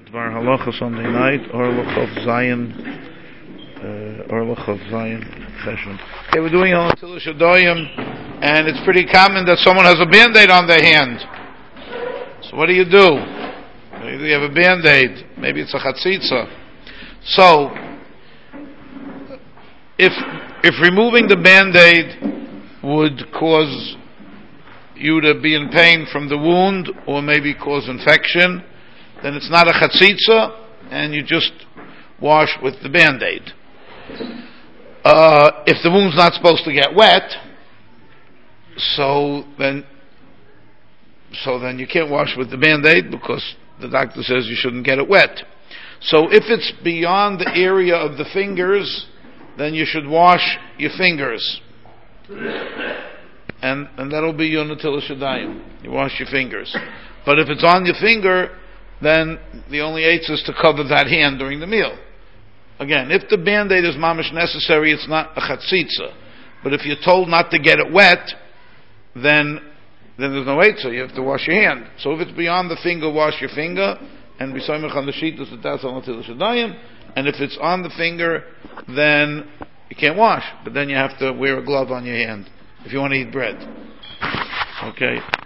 Bar Halacha Sunday night, Orlach of Zion, Cheshvan. Okay, we're doing on Tilish Adoyim, and it's pretty common that someone has a band-aid on their hand. So what do? Maybe you have a band-aid, maybe it's a chatzitza. So, if removing the band-aid would cause you to be in pain from the wound, or maybe cause infection, then it's not a chatzitza, and you just wash with the band-aid. If the wound's not supposed to get wet, so then you can't wash with the band-aid because the doctor says you shouldn't get it wet. So if it's beyond the area of the fingers, then you should wash your fingers. And that'll be your Natilas Yadayim. You wash your fingers. But if it's on your finger, then the only eitz is to cover that hand during the meal. Again, if the band-aid is mamish necessary, it's not a chatzitza. But if you're told not to get it wet, then there's no eitz, so you have to wash your hand. So if it's beyond the finger, wash your finger, and b'soymech on the sheetus that's on Natilas Yadayim. And if it's on the finger, then you can't wash. But then you have to wear a glove on your hand if you want to eat bread. Okay.